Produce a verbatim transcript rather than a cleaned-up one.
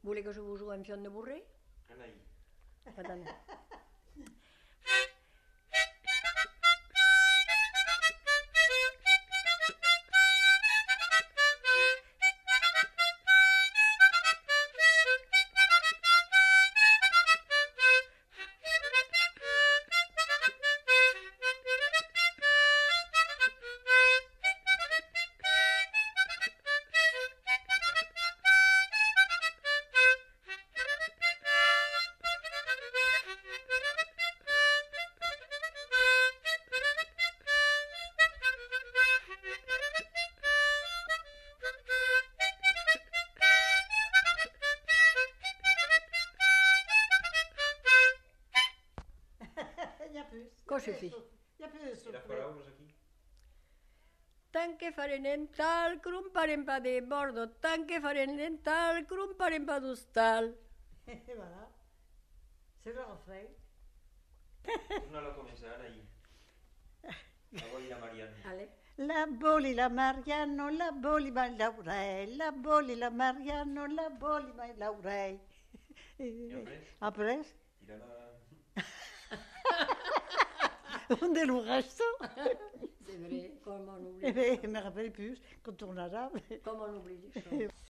Vous voulez que je vous joue un pion de bourré? Anaï. Attendez. Il n'y a plus. Quoi suffit? Il n'y a plus de Et souffle. la paraula, Jackie? Tant que farem dental, crumparem pas de bordo, tant que farem dental, crumparem pas d'hostal. Et voilà. C'est le refrain. Torna-la a començar, Anaï. La Boli i la Marianne. Allez. La Boli, la Mariano, la Boli, ma Laurel, la Boli, la Mariano, la Boli, ma Laurel. I après? Après, Tira-la... on est le reste. C'est vrai, comment on oublie, Eh bien, je me rappelle plus quand on arabe. comment on oublie les choses.